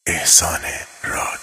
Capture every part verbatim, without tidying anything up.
احسان راد.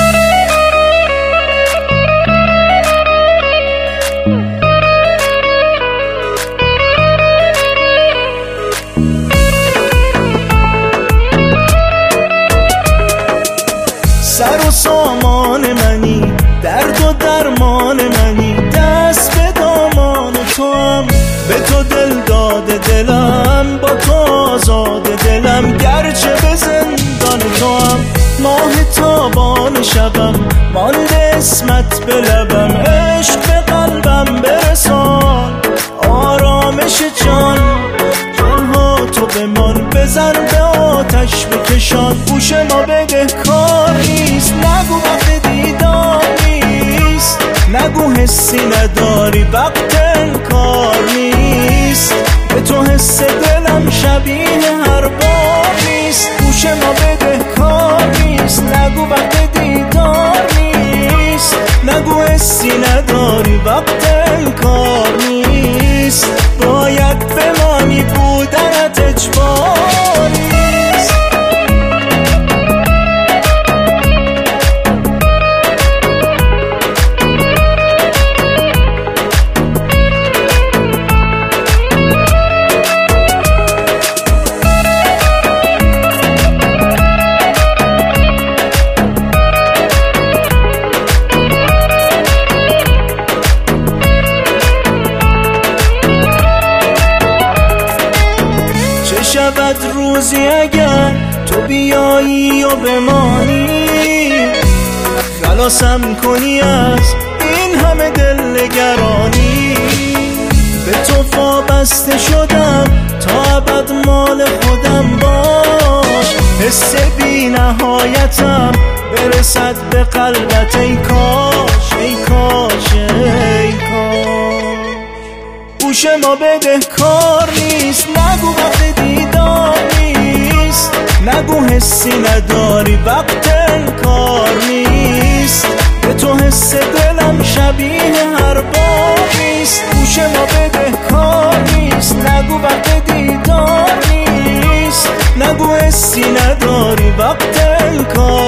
سر و سامان منی، درد و درمان منی، دست به دامان تو هم، به تو دل داده دلم، با تو آزاد دلم، گرچه به زندان تو هم. ماه تابان شبم مانده اسمت به لبم، عشق به قلبم برسان آرامش جان، جانها تو بمان، بزن به آتش بکشان. گوش ما بده کار نیست، نگو وقت دیدار نیست، نگو حسی نداری وقت انکار نیست، به تو حس دلم شبیه هر بار نیست. گوش ما بده کار نیست، نگو وقت دیدار نیست، نگو حسی نداری وقت انکار نیست، باید بمانی بودنت اجبار نیست. شود روزی اگر تو بیایی و بمانی، خلاصم کنی از این همه دلنگرانی. به تو وابسته شدم تا ابد مال خودم باش، حس بی نهایتم برسد به قلبت. ای کاش ای کاش ای کاش. گوش ما بده کار نیست، نگو وقت دیدار نیست، نگو حسی نداری وقت انکار نیست، به تو حس دلم شبیه هر بار نیست. گوش ما بده کار نیست، نگو وقت دیدار نیست، نگو حسی نداری وقت انکار